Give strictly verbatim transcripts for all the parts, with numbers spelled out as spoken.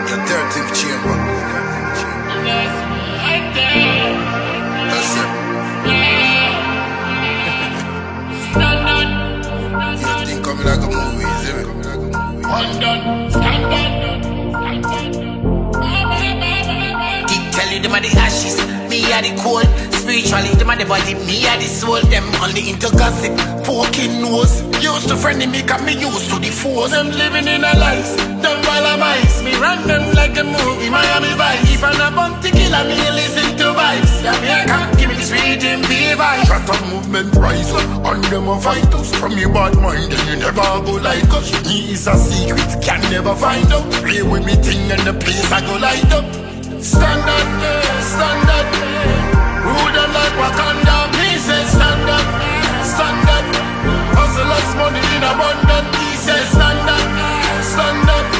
The thirteenth chamber. That's it. You think coming like a movie, is it? One done, stand done. Keep tell you them are the ashes, me are the cold. Spiritually, them are the body, me are the soul. Them only into gossip, poking nose. Used to friendly me, cause me used to the force. Them living in a life, them while I'm ice. Me run them like a movie, Miami Vice. If I'm a bounty killer, me listen to vibes. Yeah, me I can't give me this region vibe. Shut up movement rise up, and them a fight us. From your bad mind, and you never go like us. Me is a secret, can never find out. Play with me thing and the place I go light up. Stand up, stand up. Rude and like Wakanda, me say stand up, stand up. Hustlers money in abundance, he say stand up, stand up.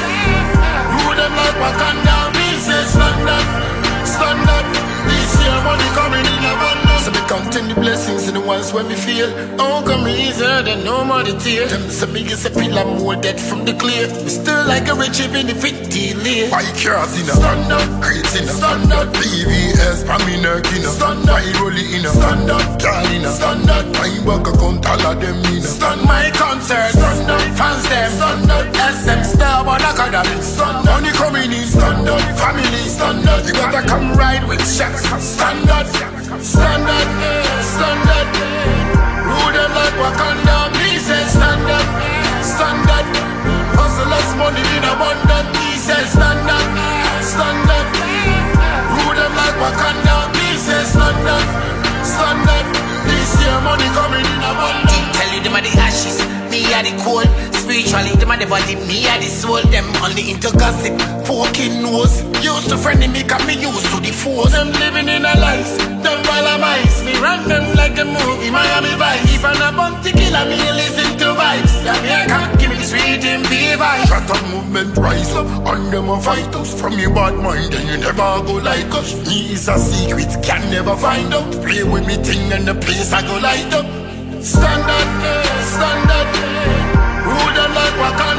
Rude and like Wakanda, me say stand up, stand up. This year money coming in abundance. So me counting the blessings and the ones when me feel. Oh, come easier than no more the tear. Them say me is a feel I'm more dead from the clear. Me still like a rich even if it delay. Bike cars in a stand up, crates in a stand up. T V S, Paminark in a stand up, I rolling in a stand up, car in a stand up. I work account all of them in a stand my concert, stand up, fans them, stand up. S M Star on Academy, stand up. Money coming in, stand up. Family, stand up. You gotta come ride with shots, stand up, stand up, stand up. Rude and like Wakanda, me say stand up, stand up. Hustlers money in abundance, me say stand up, stand up. Rude and like Wakanda, me say stand up, stand up. This year money coming in abundance. Tell you them are the ashes, me are the cold. Spiritually, them are the body, me are the soul. Them only into gossip, poking nose. Used to friendly me, cause me used to the force. Them living in a life, them while I'm ice. Me run them like a movie, Miami Vice. If I'm a bounty killer, me listen to vibes. Yeah, me I can't give me this region vibe. Shut up movement rise up, and them a fight us. From your bad mind, and you never go like us. Me is a secret, can never find out. Play with me thing and the place I go light up. Stand up, stand up. Rude and like Wakanda.